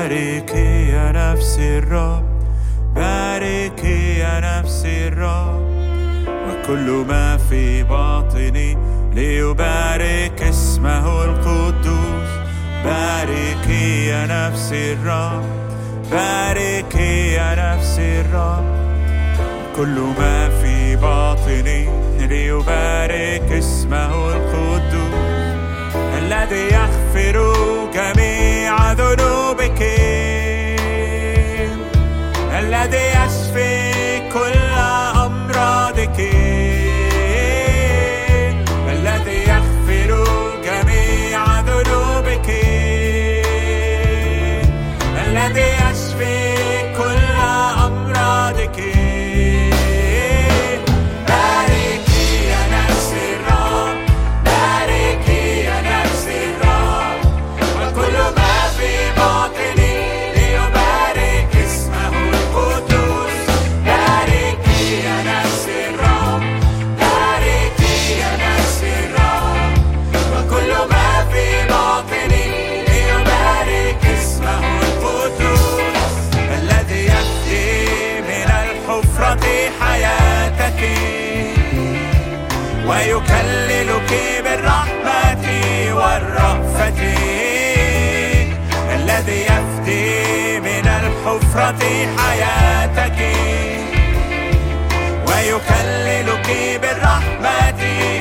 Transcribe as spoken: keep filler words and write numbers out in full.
باركي يا نفسي الرب، باركي يا نفسي الرب، وكل ما في باطني ليبارك اسمه القدوس. باركي يا نفسي الرب، باركي يا نفسي الرب، كل ما في باطني ليبارك اسمه القدوس، الذي يغفر جميع ذنوبك، الذي يشفي كل أمراضك، الذي يغفر جميع ذنوبك، الذي يشفي كل أمراضك. ويكللك بالرحمة والرأفة، الذي يفدي من الحفرة حياتك، ويكللك بالرحمة